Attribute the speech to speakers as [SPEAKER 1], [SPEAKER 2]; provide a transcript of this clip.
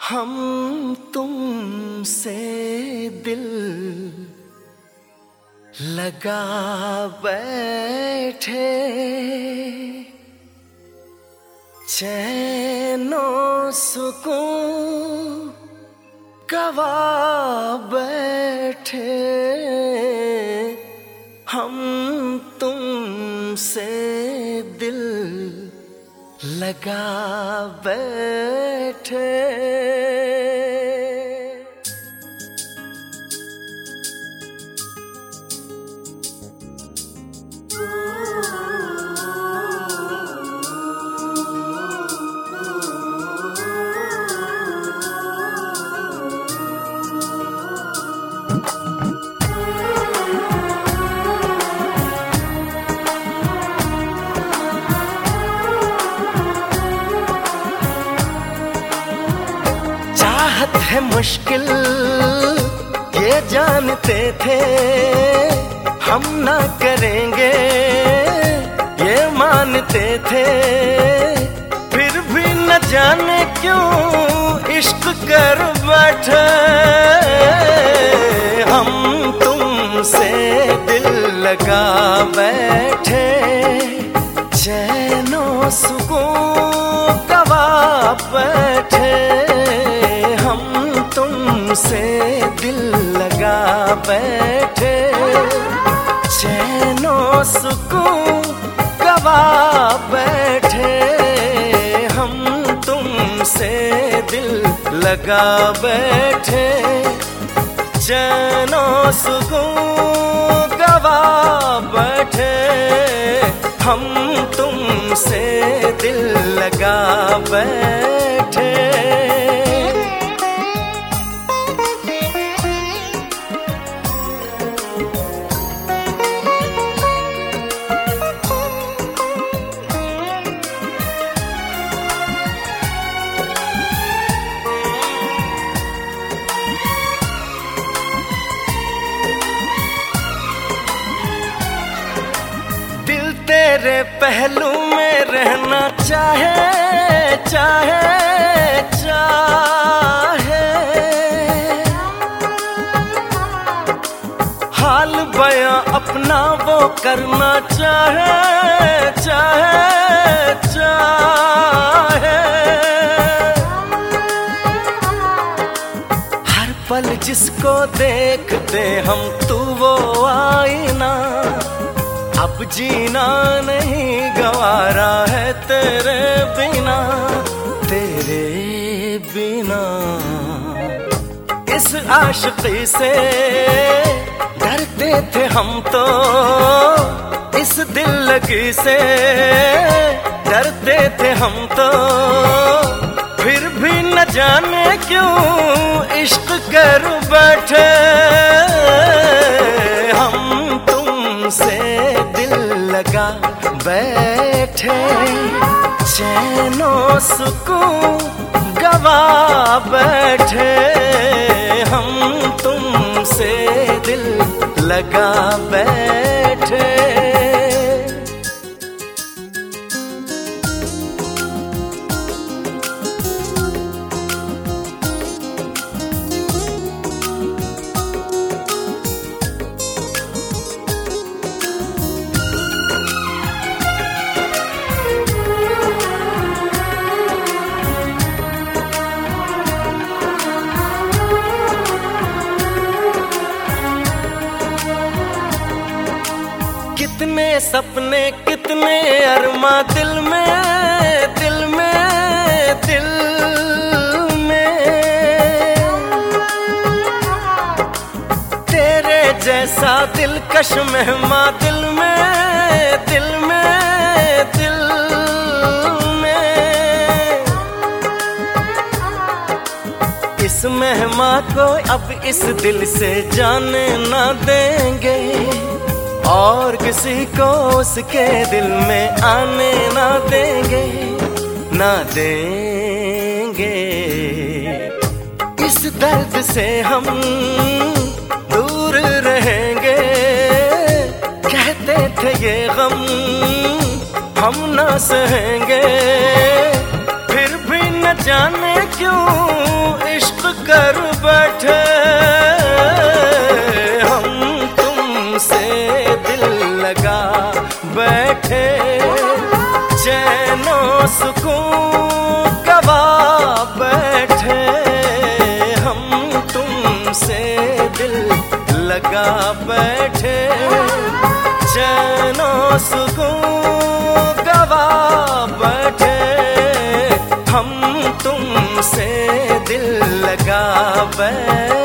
[SPEAKER 1] हम तुमसे दिल लगा बैठे, चैनो सुकून गवा बैठे। हम तुमसे दिल लगा बैठे। चाहत है मुश्किल ये जानते थे, हम ना करेंगे ये मानते थे। फिर भी न जाने क्यों इश्क कर बैठे। हम तुमसे दिल लगा बैठे, चैनो सुकून गवा बैठे। तुमसे दिल लगा बैठे, चैनो सुकून गवा बैठे। हम तुमसे दिल लगा बैठे, चैनो सुकून गवा बैठे। हम तुमसे दिल लगा बैठे। तेरे पहलू में रहना चाहे चाहे चाहे। हाल बयां अपना वो करना चाहे चाहे चाहे। हर पल जिसको देखते हम तू वो आईना। अब जीना नहीं गवारा है तेरे बिना, तेरे बिना। इस आशिकी से डरते थे हम तो, इस दिल लगी से डरते थे हम तो। फिर भी न जाने क्यों इश्क कर बैठे। हम तुमसे लगा बैठे, चैनो सुकून गवा बैठे। हम तुमसे दिल लगा बैठे। कितने सपने कितने अरमा दिल में दिल में दिल में। तेरे जैसा दिलकश मेहमा दिल में दिल में दिल में। इस मेहमा को अब इस दिल से जाने ना देंगे, और किसी को उसके दिल में आने ना देंगे ना देंगे। इस दर्द से हम दूर रहेंगे, कहते थे ये गम हम ना सहेंगे। फिर भी न जाने क्यों बैठे, चैनो सुकून गवा बैठे, हम तुमसे दिल लगा बैठे, चैनो सुकून गवा बैठे, हम तुमसे दिल लगा बैठे।